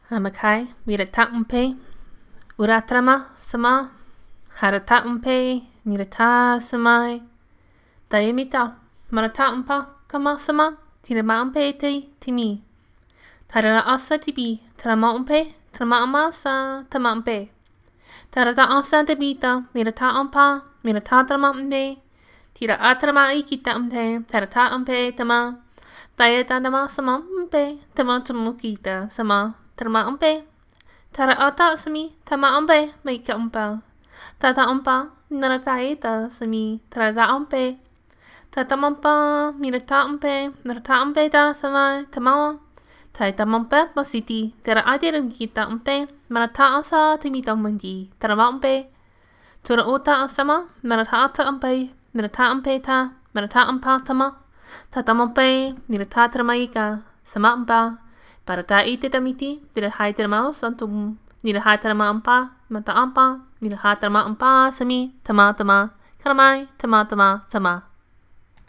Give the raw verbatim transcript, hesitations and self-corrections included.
Amakai, Mirata Umpe, Uratrama Sama, Harata Umpe, Mirata Samai, Dayamita, Marata Umpa, Kama Sama, Tirama Umpe te Timi, Tarara Asa Tibi, Tarama Umpe, Tarama Amasa, Tama Umpe, Tarata Asa Debita, Mirata Umpa, Mirata Trama Umpe, Tira Atrama Ikita Umpe, Tarata Umpe, Tama, Dayata Dama Sama Umpe, Tama Tumukita Sama. Tama umpe, tara ata sami, tama umpe, maika umpa. Tata umpa, narataita sami, tarata umpe. Tata mampa, mirata umpe, narata umpe ta sama, tama. Taita mampa, masiti, tara adiram kita umpe, marata asa timita mandi, tarama umpe. Tura uta asama, marata ata umpe, mirata umpe ta, marata umpa tama. Tata mampe, mirata taramaika, sama umpa. Para ta ite tamiti, tira hai tira mau santum, nira hai tira ma ampa, mata ampa, nira hai tira ma ampa sami, tama tama, karamai, tama tama, tama.